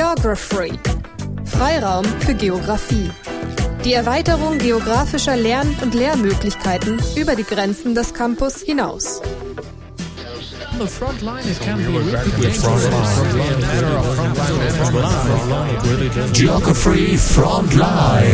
Geography. Freiraum für Geografie. Die Erweiterung geografischer Lern- und Lehrmöglichkeiten über die Grenzen des Campus hinaus. The front line, it can be Geography Frontline.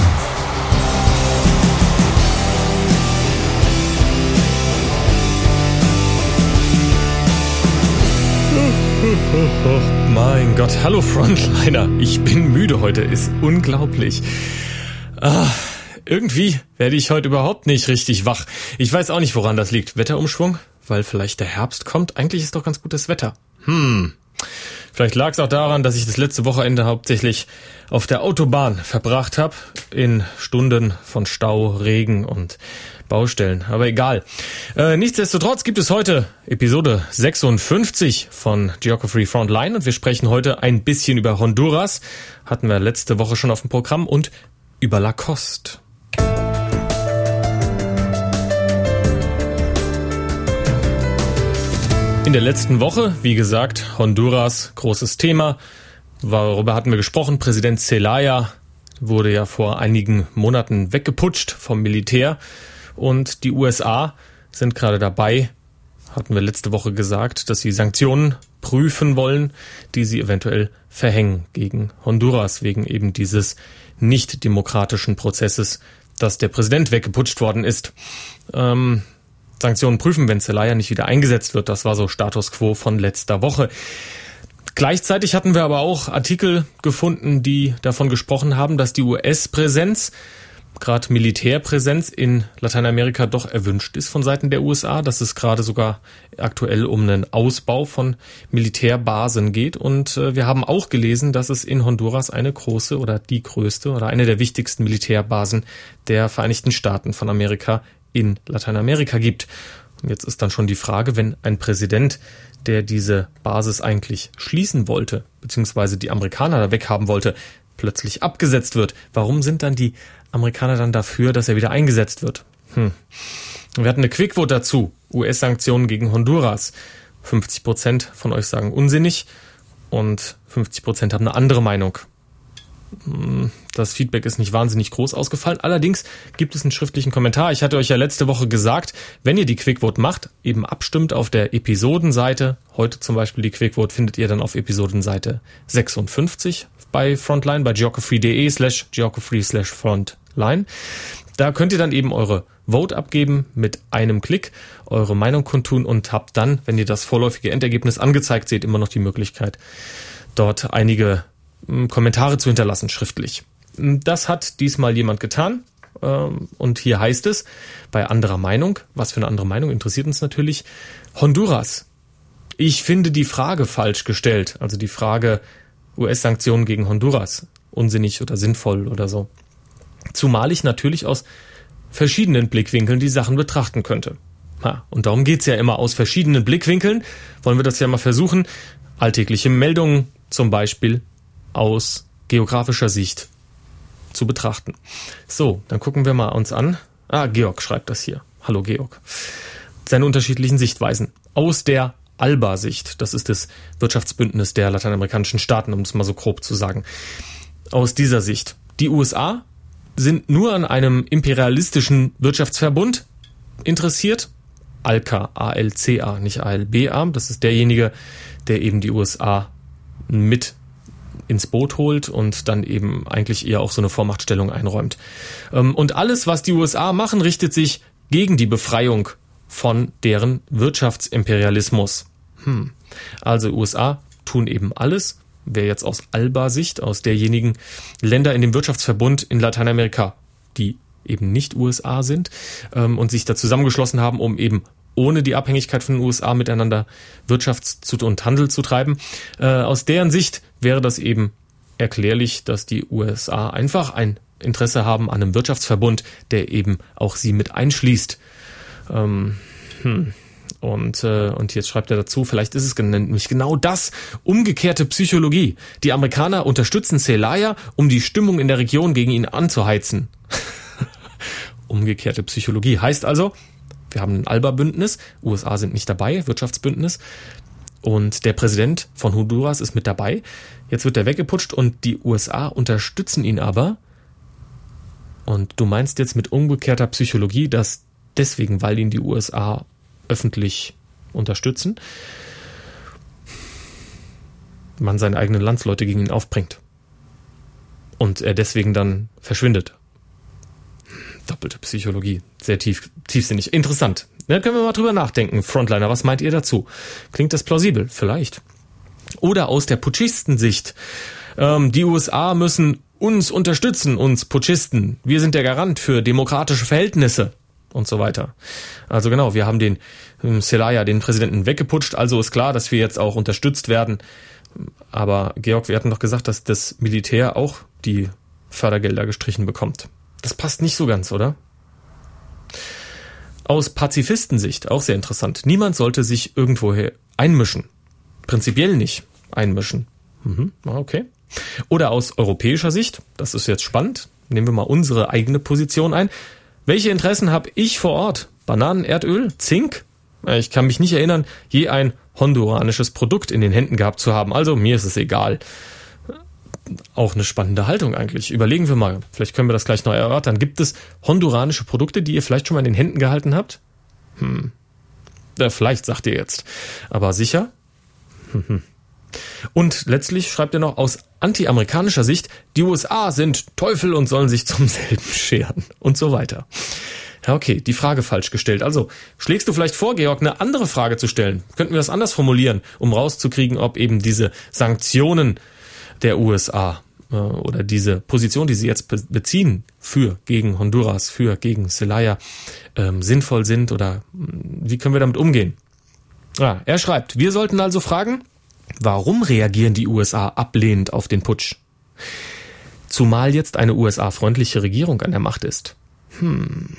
Mein Gott, hallo Frontliner. Ich bin müde heute, ist unglaublich. Irgendwie werde ich heute überhaupt nicht richtig wach. Ich weiß auch nicht, woran das liegt. Wetterumschwung? Weil vielleicht der Herbst kommt? Eigentlich ist doch ganz gutes Wetter. Vielleicht lag es auch daran, dass ich das letzte Wochenende hauptsächlich auf der Autobahn verbracht habe. In Stunden von Stau, Regen und Baustellen. Aber egal. Nichtsdestotrotz gibt es heute Episode 56 von Geography Frontline und wir sprechen heute ein bisschen über Honduras. Hatten wir letzte Woche schon auf dem Programm und über Lacoste. In der letzten Woche, wie gesagt, Honduras, großes Thema. Worüber hatten wir gesprochen? Präsident Zelaya wurde ja vor einigen Monaten weggeputscht vom Militär. Und die USA sind gerade dabei, hatten wir letzte Woche gesagt, dass sie Sanktionen prüfen wollen, die sie eventuell verhängen gegen Honduras, wegen eben dieses nicht demokratischen Prozesses, dass der Präsident weggeputscht worden ist. Sanktionen prüfen, wenn Zelaya nicht wieder eingesetzt wird. Das war so Status quo von letzter Woche. Gleichzeitig hatten wir aber auch Artikel gefunden, die davon gesprochen haben, dass die US-Präsenz, gerade Militärpräsenz in Lateinamerika doch erwünscht ist von Seiten der USA, dass es gerade sogar aktuell um einen Ausbau von Militärbasen geht. Und wir haben auch gelesen, dass es in Honduras eine große oder die größte oder eine der wichtigsten Militärbasen der Vereinigten Staaten von Amerika in Lateinamerika gibt. Und jetzt ist dann schon die Frage, wenn ein Präsident, der diese Basis eigentlich schließen wollte, beziehungsweise die Amerikaner da weghaben wollte, plötzlich abgesetzt wird, warum sind dann die Amerikaner dann dafür, dass er wieder eingesetzt wird? Wir hatten eine Quickvote dazu. US-Sanktionen gegen Honduras. 50% von euch sagen unsinnig und 50% haben eine andere Meinung. Das Feedback ist nicht wahnsinnig groß ausgefallen. Allerdings gibt es einen schriftlichen Kommentar. Ich hatte euch ja letzte Woche gesagt, wenn ihr die Quickvote macht, eben abstimmt auf der Episodenseite. Heute zum Beispiel die Quickvote findet ihr dann auf Episodenseite 56 bei Frontline, bei geography.de/geography/frontline. Da könnt ihr dann eben eure Vote abgeben mit einem Klick, eure Meinung kundtun und habt dann, wenn ihr das vorläufige Endergebnis angezeigt seht, immer noch die Möglichkeit, dort einige Kommentare zu hinterlassen, schriftlich. Das hat diesmal jemand getan. Und hier heißt es, bei anderer Meinung, was für eine andere Meinung, interessiert uns natürlich, Honduras. Ich finde die Frage falsch gestellt, also die Frage US-Sanktionen gegen Honduras, unsinnig oder sinnvoll oder so. Zumal ich natürlich aus verschiedenen Blickwinkeln die Sachen betrachten könnte. Und darum geht's ja immer, aus verschiedenen Blickwinkeln wollen wir das ja mal versuchen, alltägliche Meldungen zum Beispiel aus geografischer Sicht zu betrachten. So, dann gucken wir mal uns an. Georg schreibt das hier. Hallo Georg. Seine unterschiedlichen Sichtweisen. Aus der ALBA-Sicht, das ist das Wirtschaftsbündnis der lateinamerikanischen Staaten, um es mal so grob zu sagen. Aus dieser Sicht. Die USA sind nur an einem imperialistischen Wirtschaftsverbund interessiert. ALCA, A-L-C-A, nicht A-L-B-A. Das ist derjenige, der eben die USA mit ins Boot holt und dann eben eigentlich eher auch so eine Vormachtstellung einräumt. Und alles, was die USA machen, richtet sich gegen die Befreiung von deren Wirtschaftsimperialismus. Also USA tun eben alles, wer jetzt aus ALBA-Sicht, aus derjenigen Länder in dem Wirtschaftsverbund in Lateinamerika, die eben nicht USA sind und sich da zusammengeschlossen haben, um eben ohne die Abhängigkeit von den USA miteinander Wirtschafts- und Handel zu treiben. Aus deren Sicht wäre das eben erklärlich, dass die USA einfach ein Interesse haben an einem Wirtschaftsverbund, der eben auch sie mit einschließt. Und jetzt schreibt er dazu, vielleicht ist es nämlich genau das, umgekehrte Psychologie. Die Amerikaner unterstützen Zelaya, um die Stimmung in der Region gegen ihn anzuheizen. Umgekehrte Psychologie heißt also, wir haben ein ALBA-Bündnis, USA sind nicht dabei, Wirtschaftsbündnis, Und der Präsident von Honduras ist mit dabei. Jetzt wird er weggeputscht und die USA unterstützen ihn aber. Und du meinst jetzt mit umgekehrter Psychologie, dass deswegen, weil ihn die USA öffentlich unterstützen, man seine eigenen Landsleute gegen ihn aufbringt. Und er deswegen dann verschwindet. Doppelte Psychologie. Sehr tiefsinnig. Interessant. Da können wir mal drüber nachdenken. Frontliner, was meint ihr dazu? Klingt das plausibel? Vielleicht. Oder aus der Putschisten-Sicht. Die USA müssen uns unterstützen, uns Putschisten. Wir sind der Garant für demokratische Verhältnisse und so weiter. Also genau, wir haben den Zelaya, den Präsidenten, weggeputscht. Also ist klar, dass wir jetzt auch unterstützt werden. Aber Georg, wir hatten doch gesagt, dass das Militär auch die Fördergelder gestrichen bekommt. Das passt nicht so ganz, oder? Aus Pazifistensicht, auch sehr interessant. Niemand sollte sich irgendwoher einmischen. Prinzipiell nicht einmischen. Okay. Oder aus europäischer Sicht, das ist jetzt spannend, nehmen wir mal unsere eigene Position ein. Welche Interessen habe ich vor Ort? Bananen, Erdöl, Zink? Ich kann mich nicht erinnern, je ein honduranisches Produkt in den Händen gehabt zu haben. Also mir ist es egal. Auch eine spannende Haltung eigentlich. Überlegen wir mal, vielleicht können wir das gleich noch erörtern. Gibt es honduranische Produkte, die ihr vielleicht schon mal in den Händen gehalten habt? Vielleicht, sagt ihr jetzt. Aber sicher? Und letztlich schreibt er noch, aus anti-amerikanischer Sicht, die USA sind Teufel und sollen sich zum selben scheren und so weiter. Ja, okay, die Frage falsch gestellt. Also, schlägst du vielleicht vor, Georg, eine andere Frage zu stellen? Könnten wir das anders formulieren, um rauszukriegen, ob eben diese Sanktionen der USA oder diese Position, die sie jetzt beziehen, gegen Honduras, gegen Zelaya, sinnvoll sind oder wie können wir damit umgehen? Er schreibt, wir sollten also fragen, warum reagieren die USA ablehnend auf den Putsch? Zumal jetzt eine USA-freundliche Regierung an der Macht ist. Und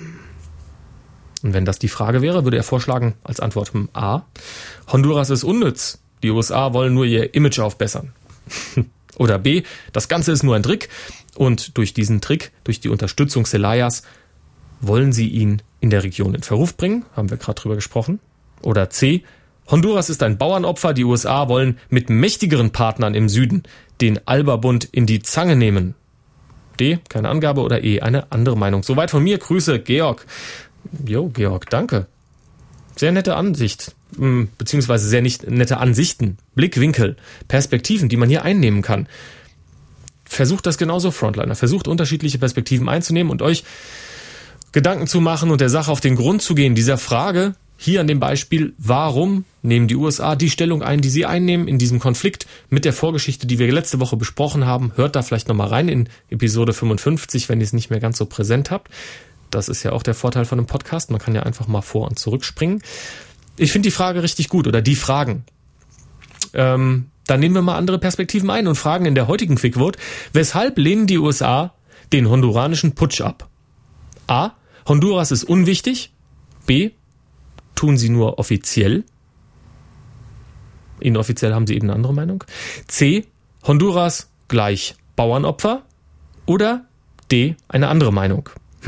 wenn das die Frage wäre, würde er vorschlagen, als Antwort A, Honduras ist unnütz, die USA wollen nur ihr Image aufbessern. Oder B, das Ganze ist nur ein Trick und durch diesen Trick, durch die Unterstützung Zelayas, wollen sie ihn in der Region in Verruf bringen, haben wir gerade drüber gesprochen. Oder C, Honduras ist ein Bauernopfer, die USA wollen mit mächtigeren Partnern im Süden den Alba-Bund in die Zange nehmen. D, keine Angabe, oder E, eine andere Meinung. Soweit von mir, Grüße, Georg. Jo, Georg, danke. Sehr nette Ansicht, beziehungsweise sehr nette Ansichten, Blickwinkel, Perspektiven, die man hier einnehmen kann. Versucht das genauso, Frontliner. Versucht unterschiedliche Perspektiven einzunehmen und euch Gedanken zu machen und der Sache auf den Grund zu gehen. Dieser Frage, hier an dem Beispiel, warum nehmen die USA die Stellung ein, die sie einnehmen in diesem Konflikt mit der Vorgeschichte, die wir letzte Woche besprochen haben. Hört da vielleicht nochmal rein in Episode 55, wenn ihr es nicht mehr ganz so präsent habt. Das ist ja auch der Vorteil von einem Podcast. Man kann ja einfach mal vor- und zurückspringen. Ich finde die Frage richtig gut, oder die Fragen. Dann nehmen wir mal andere Perspektiven ein und fragen in der heutigen Quickvote, weshalb lehnen die USA den honduranischen Putsch ab? A. Honduras ist unwichtig. B. Tun sie nur offiziell. Inoffiziell haben sie eben eine andere Meinung. C. Honduras gleich Bauernopfer. Oder D. Eine andere Meinung.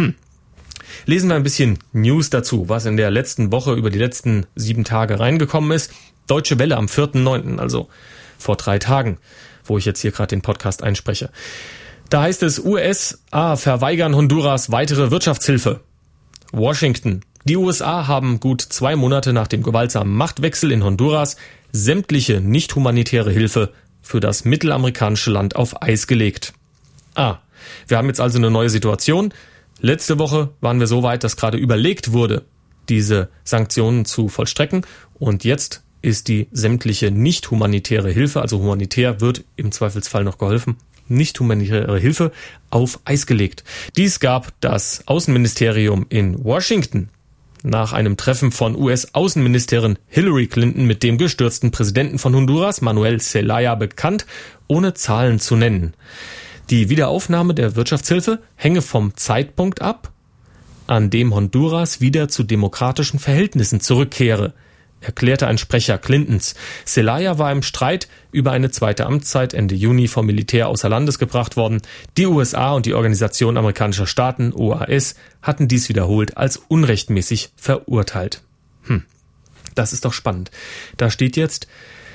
Lesen wir ein bisschen News dazu, was in der letzten Woche über die letzten 7 Tage reingekommen ist. Deutsche Welle am 4.9., also vor 3 Tagen, wo ich jetzt hier gerade den Podcast einspreche. Da heißt es, USA verweigern Honduras weitere Wirtschaftshilfe. Washington. Die USA haben gut 2 Monate nach dem gewaltsamen Machtwechsel in Honduras sämtliche nicht humanitäre Hilfe für das mittelamerikanische Land auf Eis gelegt. Wir haben jetzt also eine neue Situation. Letzte Woche waren wir so weit, dass gerade überlegt wurde, diese Sanktionen zu vollstrecken. Und jetzt ist die sämtliche nicht humanitäre Hilfe, also humanitär wird im Zweifelsfall noch geholfen, nicht humanitäre Hilfe auf Eis gelegt. Dies gab das Außenministerium in Washington nach einem Treffen von US-Außenministerin Hillary Clinton mit dem gestürzten Präsidenten von Honduras, Manuel Zelaya, bekannt, ohne Zahlen zu nennen. Die Wiederaufnahme der Wirtschaftshilfe hänge vom Zeitpunkt ab, an dem Honduras wieder zu demokratischen Verhältnissen zurückkehre, erklärte ein Sprecher Clintons. Zelaya war im Streit über eine zweite Amtszeit Ende Juni vom Militär außer Landes gebracht worden. Die USA und die Organisation amerikanischer Staaten, OAS, hatten dies wiederholt als unrechtmäßig verurteilt. Das ist doch spannend. Da steht jetzt,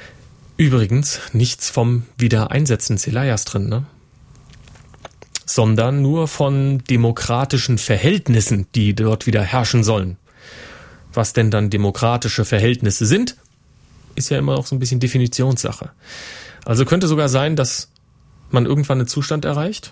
Übrigens nichts vom Wiedereinsetzen Celayas drin, ne? Sondern nur von demokratischen Verhältnissen, die dort wieder herrschen sollen. Was denn dann demokratische Verhältnisse sind, ist ja immer auch so ein bisschen Definitionssache. Also könnte sogar sein, dass man irgendwann einen Zustand erreicht,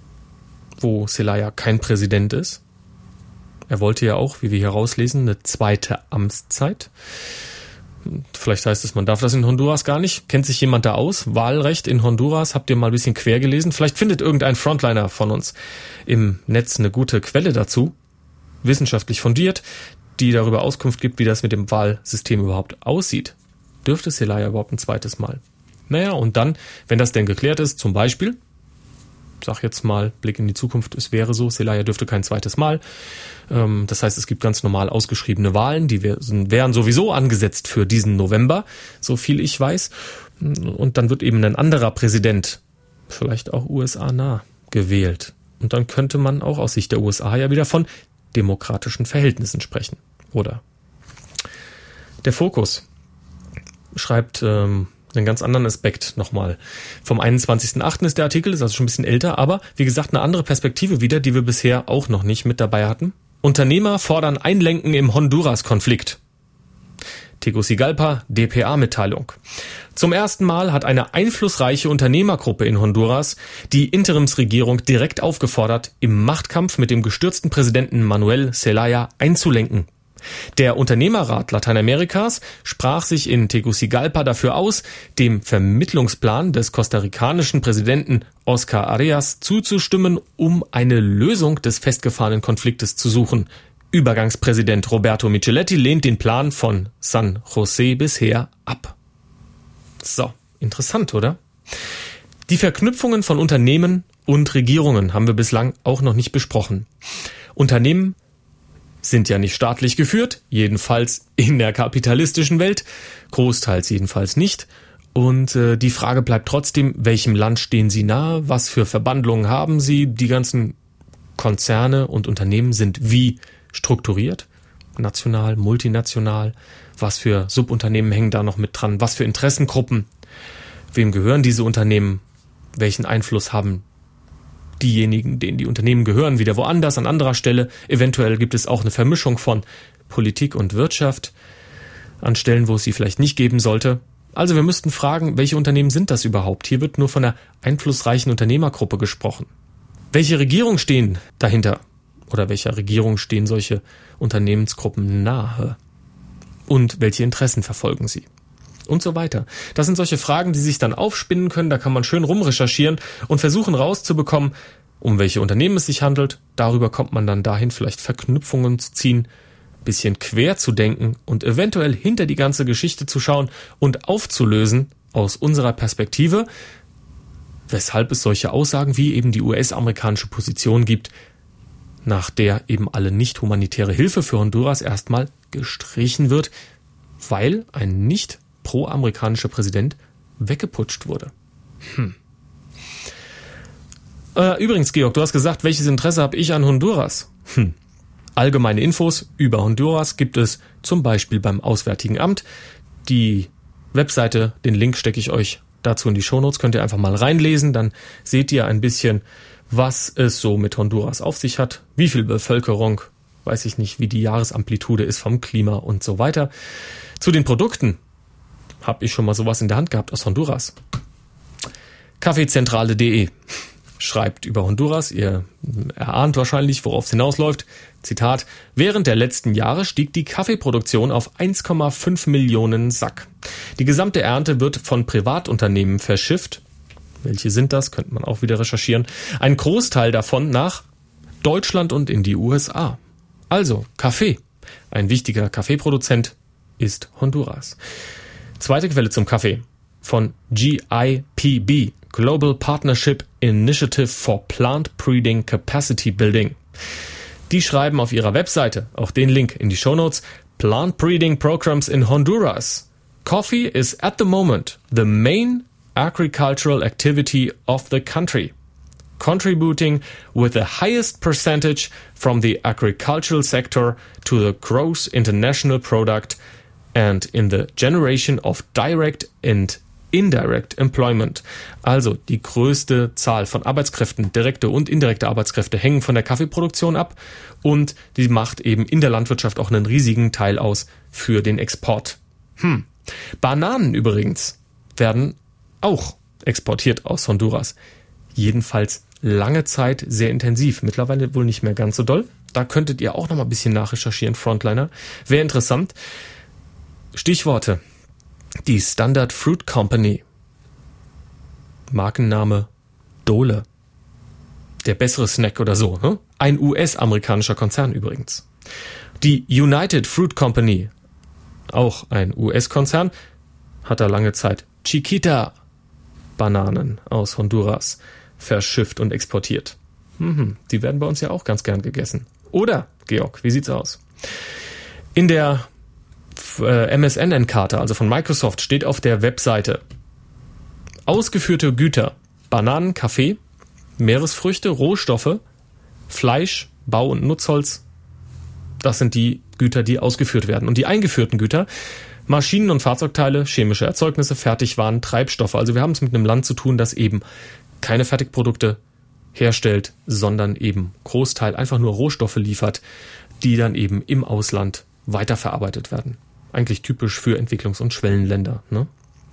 wo Zelaya kein Präsident ist. Er wollte ja auch, wie wir hier rauslesen, eine zweite Amtszeit. Vielleicht heißt es, man darf das in Honduras gar nicht. Kennt sich jemand da aus? Wahlrecht in Honduras, habt ihr mal ein bisschen quer gelesen? Vielleicht findet irgendein Frontliner von uns im Netz eine gute Quelle dazu, wissenschaftlich fundiert, die darüber Auskunft gibt, wie das mit dem Wahlsystem überhaupt aussieht. Dürfte Zelaya überhaupt ein zweites Mal? Naja, und dann, wenn das denn geklärt ist, zum Beispiel, sag jetzt mal, Blick in die Zukunft, es wäre so, Zelaya dürfte kein zweites Mal. Das heißt, es gibt ganz normal ausgeschriebene Wahlen, die wären sowieso angesetzt für diesen November, so viel ich weiß. Und dann wird eben ein anderer Präsident, vielleicht auch USA-nah, gewählt. Und dann könnte man auch aus Sicht der USA ja wieder von demokratischen Verhältnissen sprechen, oder? Der Fokus schreibt einen ganz anderen Aspekt nochmal. Vom 21.08. ist der Artikel, ist also schon ein bisschen älter, aber wie gesagt eine andere Perspektive wieder, die wir bisher auch noch nicht mit dabei hatten. Unternehmer fordern Einlenken im Honduras-Konflikt. Tegucigalpa, dpa-Mitteilung. Zum ersten Mal hat eine einflussreiche Unternehmergruppe in Honduras die Interimsregierung direkt aufgefordert, im Machtkampf mit dem gestürzten Präsidenten Manuel Zelaya einzulenken. Der Unternehmerrat Lateinamerikas sprach sich in Tegucigalpa dafür aus, dem Vermittlungsplan des kostarikanischen Präsidenten Oscar Arias zuzustimmen, um eine Lösung des festgefahrenen Konfliktes zu suchen. Übergangspräsident Roberto Micheletti lehnt den Plan von San José bisher ab. So, interessant, oder? Die Verknüpfungen von Unternehmen und Regierungen haben wir bislang auch noch nicht besprochen. Unternehmen sind ja nicht staatlich geführt, jedenfalls in der kapitalistischen Welt, großteils jedenfalls nicht. Und die Frage bleibt trotzdem, welchem Land stehen sie nahe, was für Verbandlungen haben sie, die ganzen Konzerne und Unternehmen sind wie strukturiert, national, multinational, was für Subunternehmen hängen da noch mit dran, was für Interessengruppen, wem gehören diese Unternehmen, welchen Einfluss haben diejenigen, denen die Unternehmen gehören, wieder woanders, an anderer Stelle. Eventuell gibt es auch eine Vermischung von Politik und Wirtschaft an Stellen, wo es sie vielleicht nicht geben sollte. Also wir müssten fragen, welche Unternehmen sind das überhaupt? Hier wird nur von einer einflussreichen Unternehmergruppe gesprochen. Welche Regierungen stehen dahinter? Oder welcher Regierung stehen solche Unternehmensgruppen nahe? Und welche Interessen verfolgen sie? Und so weiter. Das sind solche Fragen, die sich dann aufspinnen können, da kann man schön rumrecherchieren und versuchen rauszubekommen, um welche Unternehmen es sich handelt. Darüber kommt man dann dahin, vielleicht Verknüpfungen zu ziehen, bisschen quer zu denken und eventuell hinter die ganze Geschichte zu schauen und aufzulösen aus unserer Perspektive, weshalb es solche Aussagen wie eben die US-amerikanische Position gibt, nach der eben alle nicht humanitäre Hilfe für Honduras erstmal gestrichen wird, weil ein nicht pro-amerikanischer Präsident weggeputscht wurde. Übrigens, Georg, du hast gesagt, welches Interesse habe ich an Honduras? Allgemeine Infos über Honduras gibt es zum Beispiel beim Auswärtigen Amt. Die Webseite, den Link stecke ich euch dazu in die Shownotes, könnt ihr einfach mal reinlesen, dann seht ihr ein bisschen, was es so mit Honduras auf sich hat, wie viel Bevölkerung, weiß ich nicht, wie die Jahresamplitude ist vom Klima und so weiter. Zu den Produkten habe ich schon mal sowas in der Hand gehabt aus Honduras. Kaffeezentrale.de schreibt über Honduras, ihr erahnt wahrscheinlich, worauf es hinausläuft. Zitat: Während der letzten Jahre stieg die Kaffeeproduktion auf 1,5 Millionen Sack. Die gesamte Ernte wird von Privatunternehmen verschifft. Welche sind das? Könnte man auch wieder recherchieren. Ein Großteil davon nach Deutschland und in die USA. Also Kaffee. Ein wichtiger Kaffeeproduzent ist Honduras. Zweite Quelle zum Kaffee von GIPB, Global Partnership Initiative for Plant Breeding Capacity Building. Die schreiben auf ihrer Webseite, auch den Link in die Shownotes, Plant Breeding Programs in Honduras. Coffee is at the moment the main agricultural activity of the country, contributing with the highest percentage from the agricultural sector to the gross international product and in the generation of direct and Indirect Employment. Also die größte Zahl von Arbeitskräften, direkte und indirekte Arbeitskräfte, hängen von der Kaffeeproduktion ab und die macht eben in der Landwirtschaft auch einen riesigen Teil aus für den Export. Bananen übrigens werden auch exportiert aus Honduras. Jedenfalls lange Zeit sehr intensiv, mittlerweile wohl nicht mehr ganz so doll. Da könntet ihr auch noch mal ein bisschen nachrecherchieren, Frontliner. Wäre interessant. Stichworte: die Standard Fruit Company, Markenname Dole, der bessere Snack oder so, ein US-amerikanischer Konzern übrigens. Die United Fruit Company, auch ein US-Konzern, hat da lange Zeit Chiquita Bananen aus Honduras verschifft und exportiert. Die werden bei uns ja auch ganz gern gegessen. Oder, Georg, wie sieht's aus? In der MSNN-Karte, also von Microsoft, steht auf der Webseite: ausgeführte Güter, Bananen, Kaffee, Meeresfrüchte, Rohstoffe, Fleisch, Bau- und Nutzholz. Das sind die Güter, die ausgeführt werden. Und die eingeführten Güter: Maschinen- und Fahrzeugteile, chemische Erzeugnisse, Fertigwaren, Treibstoffe. Also wir haben es mit einem Land zu tun, das eben keine Fertigprodukte herstellt, sondern eben Großteil einfach nur Rohstoffe liefert, die dann eben im Ausland weiterverarbeitet werden. Eigentlich typisch für Entwicklungs- und Schwellenländer, ne?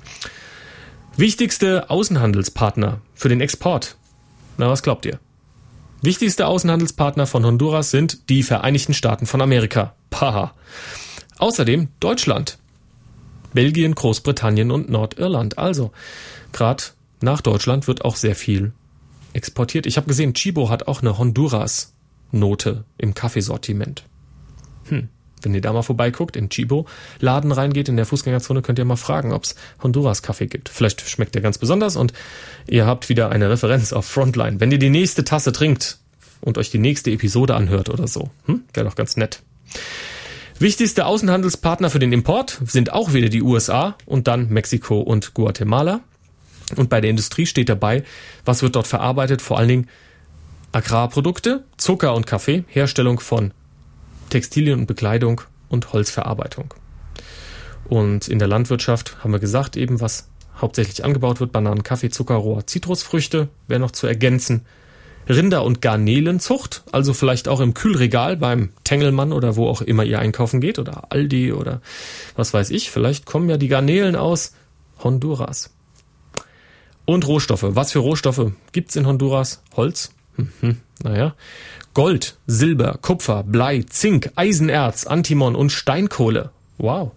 Wichtigste Außenhandelspartner für den Export. Na, was glaubt ihr? Wichtigste Außenhandelspartner von Honduras sind die Vereinigten Staaten von Amerika. Paha. Außerdem Deutschland, Belgien, Großbritannien und Nordirland. Also, gerade nach Deutschland wird auch sehr viel exportiert. Ich habe gesehen, Chibo hat auch eine Honduras-Note im Kaffeesortiment. Wenn ihr da mal vorbeiguckt, in Chibo-Laden reingeht, in der Fußgängerzone, könnt ihr mal fragen, ob es Honduras-Kaffee gibt. Vielleicht schmeckt der ganz besonders und ihr habt wieder eine Referenz auf Frontline. Wenn ihr die nächste Tasse trinkt und euch die nächste Episode anhört oder so, wäre doch ganz nett. Wichtigste Außenhandelspartner für den Import sind auch wieder die USA und dann Mexiko und Guatemala. Und bei der Industrie steht dabei, was wird dort verarbeitet? Vor allen Dingen Agrarprodukte, Zucker und Kaffee, Herstellung von Textilien und Bekleidung und Holzverarbeitung. Und in der Landwirtschaft haben wir gesagt, eben was hauptsächlich angebaut wird: Bananen, Kaffee, Zucker, Rohr, Zitrusfrüchte, wäre noch zu ergänzen. Rinder- und Garnelenzucht, also vielleicht auch im Kühlregal beim Tengelmann oder wo auch immer ihr einkaufen geht oder Aldi oder was weiß ich. Vielleicht kommen ja die Garnelen aus Honduras. Und Rohstoffe. Was für Rohstoffe gibt's in Honduras? Holz? Naja. Gold, Silber, Kupfer, Blei, Zink, Eisenerz, Antimon und Steinkohle. Wow.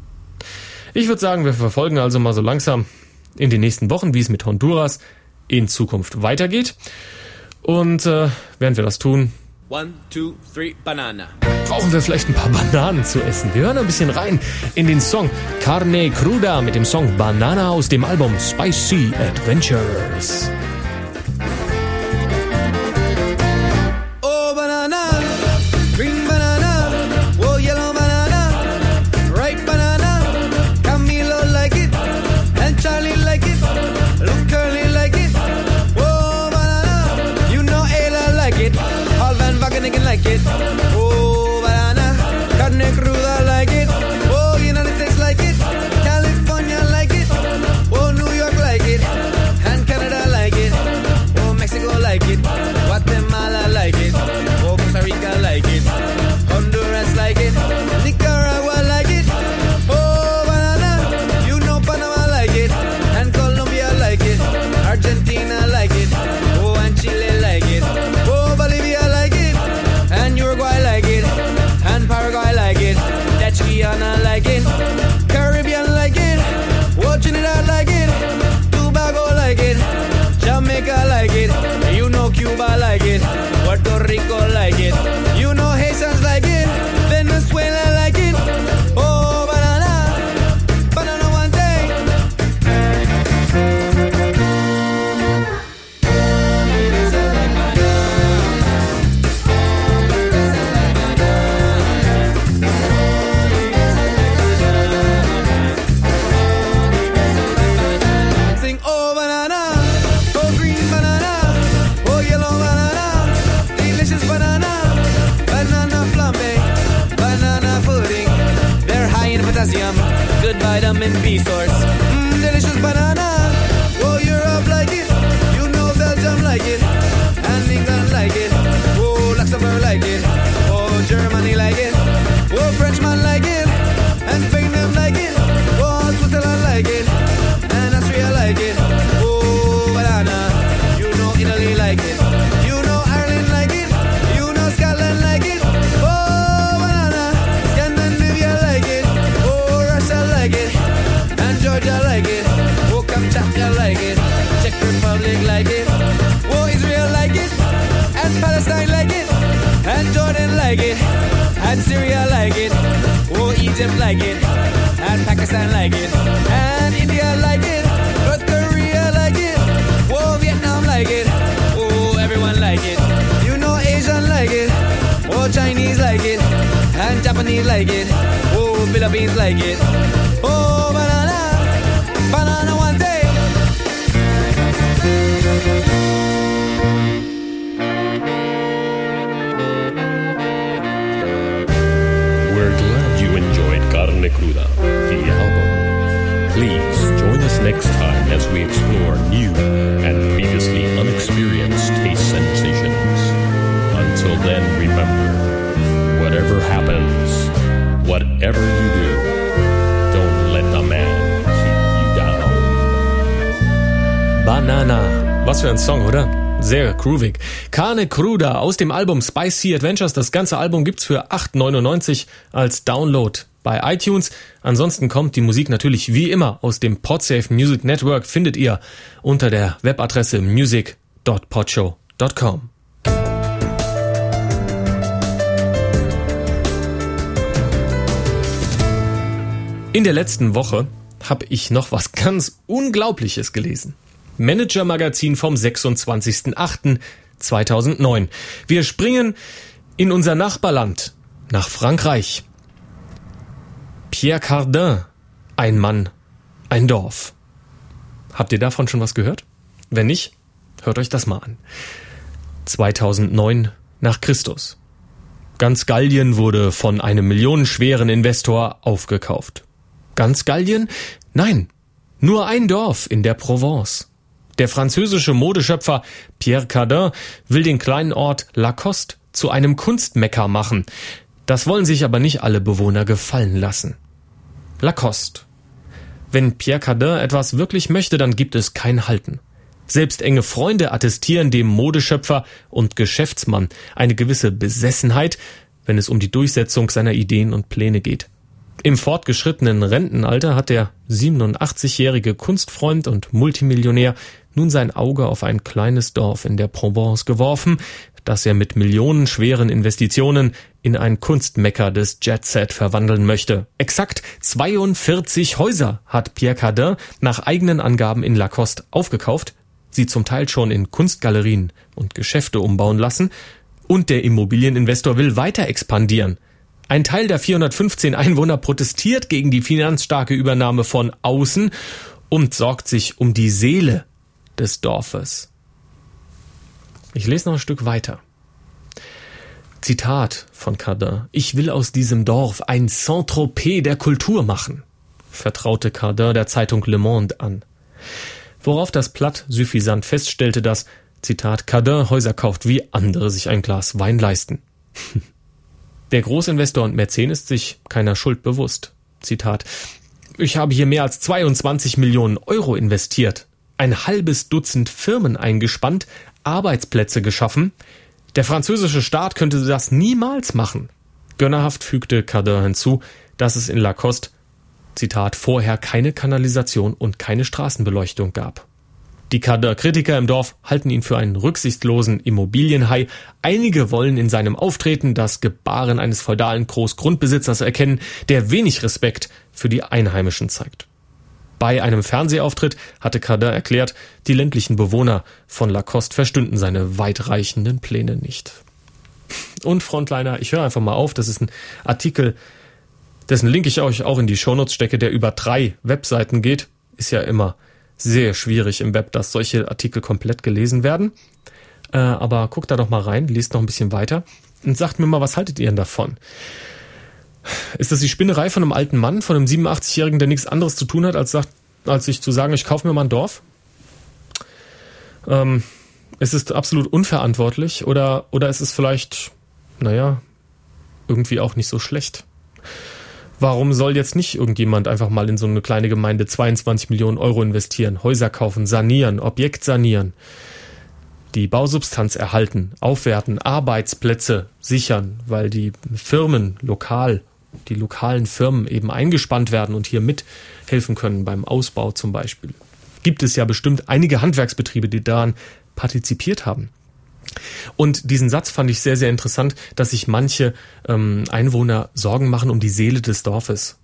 Ich würde sagen, wir verfolgen also mal so langsam in den nächsten Wochen, wie es mit Honduras in Zukunft weitergeht. Und während wir das tun, 1, 2, 3, Banana. brauchen wir vielleicht ein paar Bananen zu essen. Wir hören ein bisschen rein in den Song Carne Cruda mit dem Song Banana aus dem Album Spicy Adventures. Oh, banana, green banana, oh, yellow banana, ripe banana, Camilo like it, and Charlie like it, Luke Curly like it, oh, banana, you know Ayla like it, Paul Van Wageningen like it, oh, banana, carne cruda like it, oh, United States like it, California like it, oh, New York like it, and Canada like it, oh, Mexico like it, Guatemala like it, oh, Costa Rica like it, Honduras like it, Nicaragua like it, oh, banana, you know Panama like it, and Colombia like it, Argentina like it, oh, and Chile like it, oh, Bolivia like it, and Uruguay like it, and Paraguay like it, Dutch Guyana like it, Caribbean like it, oh, Trinidad like it, Tobago like it, Jamaica like it, you know Cuba like it, Puerto Rico like it, you know Haitians like it, Venezuela like it, oh, banana, banana one day. Sing, oh, banana, oh, green banana, oh, yellow banana, delicious banana, banana flambe, banana pudding. They're high in potassium, good vitamin B source. delicious banana. Oh, Europe like it, you know Belgium like it, and England like it. Oh, Luxembourg like it, oh, Germany like it, oh, Frenchman like it, and Spain them like it. Oh, Switzerland like it, and Austria like it. Oh, banana, you know Italy like it, you know Ireland like it, you know Scotland like it. Oh, banana, Scandinavia like it, oh, Russia like it, and Georgia like it. Oh, Kamchatka like it, Czech Republic like it, oh, Israel like it, and Palestine like it, and Jordan like it, and Syria like it, oh, Egypt like it, and Pakistan like it, and India like it, North Korea like it, oh, Vietnam like it, oh, everyone like it. You know Asian like it, oh, Chinese like it, and Japanese like it, oh, Philippines like it. Oh, banana, banana one day. We're glad you enjoyed Carne Cruda, the album. Please join us next time as we explore new and previously unexperienced taste sensations. Until then, remember, whatever happens, whatever you do, don't let the man keep you down. Banana. Was für ein Song, oder? Sehr groovig. Carne Cruda aus dem Album Spicy Adventures. Das ganze Album gibt's für 8,99 als Download bei iTunes. Ansonsten kommt die Musik natürlich wie immer aus dem Podsafe Music Network. Findet ihr unter der Webadresse music.podshow.com. In der letzten Woche habe ich noch was ganz Unglaubliches gelesen. Manager-Magazin vom 26.08.2009. Wir springen in unser Nachbarland, nach Frankreich. Pierre Cardin, ein Mann, ein Dorf. Habt ihr davon schon was gehört? Wenn nicht, hört euch das mal an. 2009 nach Christus. Ganz Gallien wurde von einem millionenschweren Investor aufgekauft. Ganz Gallien? Nein, nur ein Dorf in der Provence. Der französische Modeschöpfer Pierre Cardin will den kleinen Ort Lacoste zu einem Kunstmekka machen. Das wollen sich aber nicht alle Bewohner gefallen lassen. Lacoste. Wenn Pierre Cardin etwas wirklich möchte, dann gibt es kein Halten. Selbst enge Freunde attestieren dem Modeschöpfer und Geschäftsmann eine gewisse Besessenheit, wenn es um die Durchsetzung seiner Ideen und Pläne geht. Im fortgeschrittenen Rentenalter hat der 87-jährige Kunstfreund und Multimillionär nun sein Auge auf ein kleines Dorf in der Provence geworfen, das er mit millionenschweren Investitionen in ein Kunstmekka des Jet-Set verwandeln möchte. Exakt 42 Häuser hat Pierre Cardin nach eigenen Angaben in Lacoste aufgekauft, sie zum Teil schon in Kunstgalerien und Geschäfte umbauen lassen, und der Immobilieninvestor will weiter expandieren. Ein Teil der 415 Einwohner protestiert gegen die finanzstarke Übernahme von außen und sorgt sich um die Seele des Dorfes. Ich lese noch ein Stück weiter. Zitat von Cardin. Ich will aus diesem Dorf ein Saint-Tropez der Kultur machen, vertraute Cardin der Zeitung Le Monde an. Worauf das Blatt suffisant feststellte, dass, Zitat, Cardin Häuser kauft, wie andere sich ein Glas Wein leisten. Der Großinvestor und Mäzen ist sich keiner Schuld bewusst. Zitat: Ich habe hier mehr als 22 Millionen Euro investiert, ein halbes Dutzend Firmen eingespannt, Arbeitsplätze geschaffen. Der französische Staat könnte das niemals machen. Gönnerhaft fügte Cardin hinzu, dass es in Lacoste, Zitat, vorher keine Kanalisation und keine Straßenbeleuchtung gab. Die Cardin-Kritiker im Dorf halten ihn für einen rücksichtslosen Immobilienhai. Einige wollen in seinem Auftreten das Gebaren eines feudalen Großgrundbesitzers erkennen, der wenig Respekt für die Einheimischen zeigt. Bei einem Fernsehauftritt hatte Cardin erklärt, die ländlichen Bewohner von Lacoste verstünden seine weitreichenden Pläne nicht. Und Frontliner, ich höre einfach mal auf, das ist ein Artikel, dessen Link ich euch auch in die Shownotes stecke, der über 3 Webseiten geht. Ist ja immer sehr schwierig im Web, dass solche Artikel komplett gelesen werden. Aber guckt da doch mal rein, liest noch ein bisschen weiter und sagt mir mal, was haltet ihr denn davon? Ist das die Spinnerei von einem alten Mann, von einem 87-Jährigen, der nichts anderes zu tun hat, als sagt, als sich zu sagen, ich kaufe mir mal ein Dorf. Es ist absolut unverantwortlich oder es ist vielleicht, irgendwie auch nicht so schlecht. Warum soll jetzt nicht irgendjemand einfach mal in so eine kleine Gemeinde 22 Millionen Euro investieren, Häuser kaufen, sanieren, Objekt sanieren, die Bausubstanz erhalten, aufwerten, Arbeitsplätze sichern, weil die lokalen Firmen eben eingespannt werden und hier mithelfen können beim Ausbau zum Beispiel. Gibt es ja bestimmt einige Handwerksbetriebe, die daran partizipiert haben. Und diesen Satz fand ich sehr, sehr interessant, dass sich manche Einwohner Sorgen machen um die Seele des Dorfes.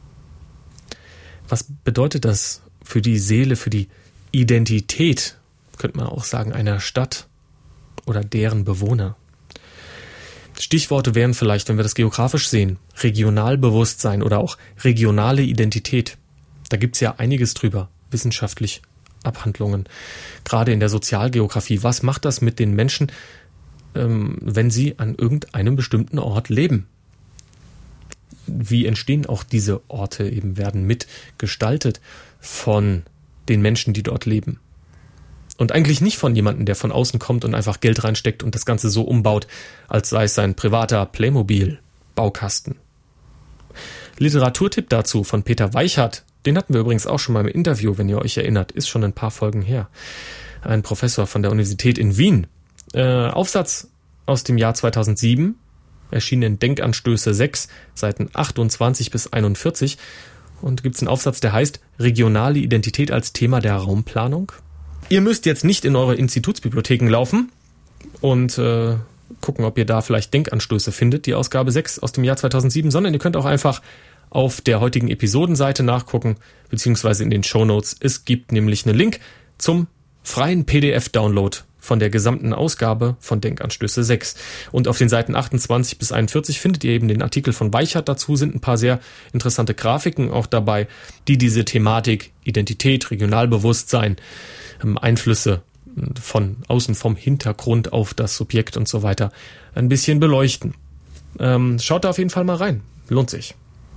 Was bedeutet das für die Seele, für die Identität, könnte man auch sagen, einer Stadt oder deren Bewohner? Stichworte wären vielleicht, wenn wir das geografisch sehen, Regionalbewusstsein oder auch regionale Identität. Da gibt's ja einiges drüber, wissenschaftlich. Abhandlungen, gerade in der Sozialgeografie. Was macht das mit den Menschen, wenn sie an irgendeinem bestimmten Ort leben? Wie entstehen auch diese Orte eben, werden mitgestaltet von den Menschen, die dort leben? Und eigentlich nicht von jemandem, der von außen kommt und einfach Geld reinsteckt und das Ganze so umbaut, als sei es sein privater Playmobil-Baukasten. Literaturtipp dazu von Peter Weichert. Den hatten wir übrigens auch schon mal im Interview, wenn ihr euch erinnert. Ist schon ein paar Folgen her. Ein Professor von der Universität in Wien. Aufsatz aus dem Jahr 2007, erschienen in Denkanstöße 6, Seiten 28 bis 41. Und gibt's einen Aufsatz, der heißt Regionale Identität als Thema der Raumplanung. Ihr müsst jetzt nicht in eure Institutsbibliotheken laufen und gucken, ob ihr da vielleicht Denkanstöße findet, die Ausgabe 6 aus dem Jahr 2007, sondern ihr könnt auch einfach auf der heutigen Episodenseite nachgucken, beziehungsweise in den Shownotes. Es gibt nämlich einen Link zum freien PDF-Download von der gesamten Ausgabe von Denkanstöße 6. Und auf den Seiten 28 bis 41 findet ihr eben den Artikel von Weichert dazu, sind ein paar sehr interessante Grafiken auch dabei, die diese Thematik Identität, Regionalbewusstsein, Einflüsse von außen vom Hintergrund auf das Subjekt und so weiter ein bisschen beleuchten. Schaut da auf jeden Fall mal rein. Lohnt sich.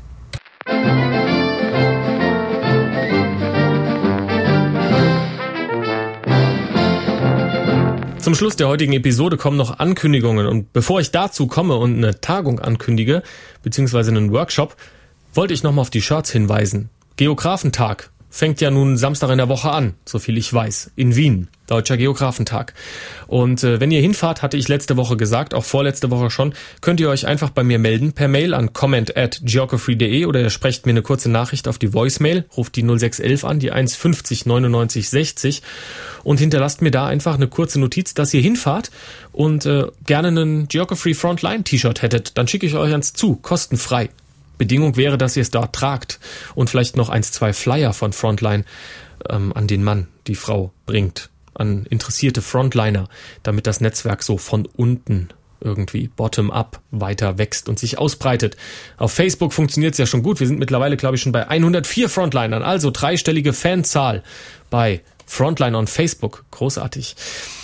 Zum Schluss der heutigen Episode kommen noch Ankündigungen und bevor ich dazu komme und eine Tagung ankündige, beziehungsweise einen Workshop, wollte ich nochmal auf die Shirts hinweisen. Geographentag fängt ja nun Samstag in der Woche an, soviel ich weiß, in Wien, Deutscher Geographentag. Und wenn ihr hinfahrt, hatte ich letzte Woche gesagt, auch vorletzte Woche schon, könnt ihr euch einfach bei mir melden, per Mail an comment@geography.de oder ihr sprecht mir eine kurze Nachricht auf die Voicemail, ruft die 0611 an, die 150 99 60 und hinterlasst mir da einfach eine kurze Notiz, dass ihr hinfahrt und gerne einen Geography Frontline T-Shirt hättet. Dann schicke ich euch eins zu, kostenfrei. Bedingung wäre, dass ihr es dort tragt und vielleicht noch 1, 2 Flyer von Frontline an den Mann, die Frau bringt, an interessierte Frontliner, damit das Netzwerk so von unten irgendwie bottom-up weiter wächst und sich ausbreitet. Auf Facebook funktioniert es ja schon gut. Wir sind mittlerweile, glaube ich, schon bei 104 Frontlinern, also 3-stellige Fanzahl bei Frontline on Facebook. Großartig.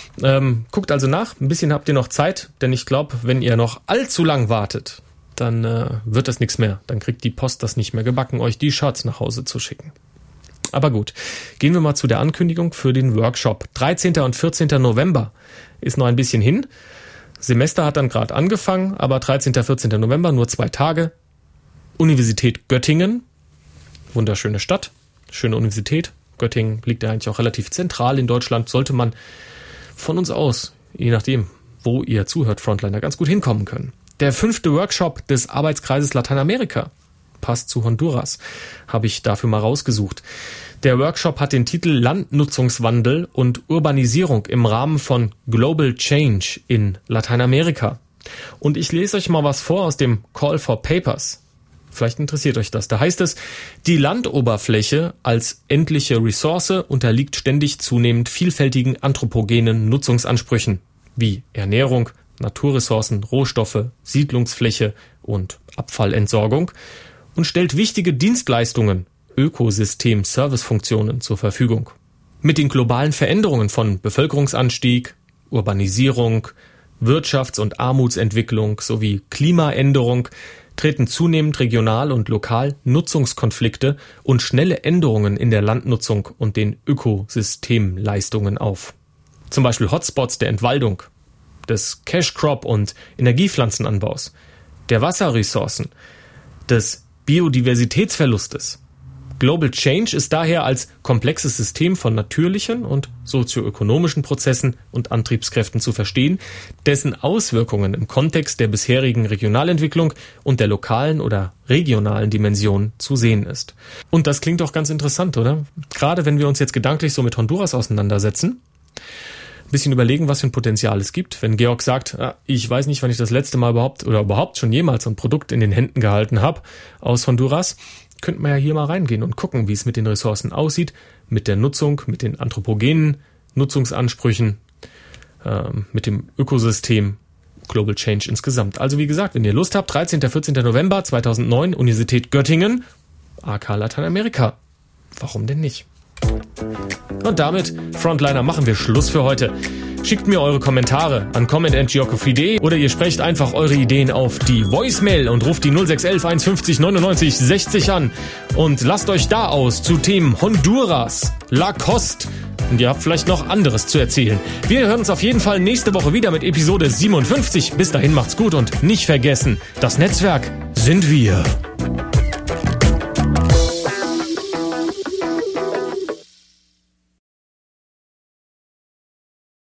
Guckt also nach. Ein bisschen habt ihr noch Zeit, denn ich glaube, wenn ihr noch allzu lang wartet, dann wird das nichts mehr. Dann kriegt die Post das nicht mehr gebacken, euch die Shirts nach Hause zu schicken. Aber gut, gehen wir mal zu der Ankündigung für den Workshop. 13. und 14. November ist noch ein bisschen hin. Semester hat dann gerade angefangen, aber 13. 14. November, nur 2 Tage. Universität Göttingen, wunderschöne Stadt, schöne Universität. Göttingen liegt ja eigentlich auch relativ zentral in Deutschland. Sollte man von uns aus, je nachdem, wo ihr zuhört, Frontliner, ganz gut hinkommen können. Der 5. Workshop des Arbeitskreises Lateinamerika, passt zu Honduras, habe ich dafür mal rausgesucht. Der Workshop hat den Titel Landnutzungswandel und Urbanisierung im Rahmen von Global Change in Lateinamerika. Und ich lese euch mal was vor aus dem Call for Papers. Vielleicht interessiert euch das. Da heißt es, die Landoberfläche als endliche Ressource unterliegt ständig zunehmend vielfältigen anthropogenen Nutzungsansprüchen, wie Ernährung, Naturressourcen, Rohstoffe, Siedlungsfläche und Abfallentsorgung und stellt wichtige Dienstleistungen, Ökosystem-Servicefunktionen zur Verfügung. Mit den globalen Veränderungen von Bevölkerungsanstieg, Urbanisierung, Wirtschafts- und Armutsentwicklung sowie Klimaänderung treten zunehmend regional und lokal Nutzungskonflikte und schnelle Änderungen in der Landnutzung und den Ökosystemleistungen auf. Zum Beispiel Hotspots der Entwaldung, des Cash-Crop- und Energiepflanzenanbaus, der Wasserressourcen, des Biodiversitätsverlustes. Global Change ist daher als komplexes System von natürlichen und sozioökonomischen Prozessen und Antriebskräften zu verstehen, dessen Auswirkungen im Kontext der bisherigen Regionalentwicklung und der lokalen oder regionalen Dimension zu sehen ist. Und das klingt doch ganz interessant, oder? Gerade wenn wir uns jetzt gedanklich so mit Honduras auseinandersetzen, ein bisschen überlegen, was für ein Potenzial es gibt. Wenn Georg sagt, ich weiß nicht, wann ich das letzte Mal überhaupt schon jemals ein Produkt in den Händen gehalten habe aus Honduras, könnte man ja hier mal reingehen und gucken, wie es mit den Ressourcen aussieht, mit der Nutzung, mit den anthropogenen Nutzungsansprüchen, mit dem Ökosystem, Global Change insgesamt. Also wie gesagt, wenn ihr Lust habt, 13. 14. November 2009, Universität Göttingen, AK Lateinamerika. Warum denn nicht? Und damit, Frontliner, machen wir Schluss für heute. Schickt mir eure Kommentare an comment@geography.de oder ihr sprecht einfach eure Ideen auf die Voicemail und ruft die 0611 150 99 60 an und lasst euch da aus zu Themen Honduras, Lacoste und ihr habt vielleicht noch anderes zu erzählen. Wir hören uns auf jeden Fall nächste Woche wieder mit Episode 57. Bis dahin macht's gut und nicht vergessen, das Netzwerk sind wir.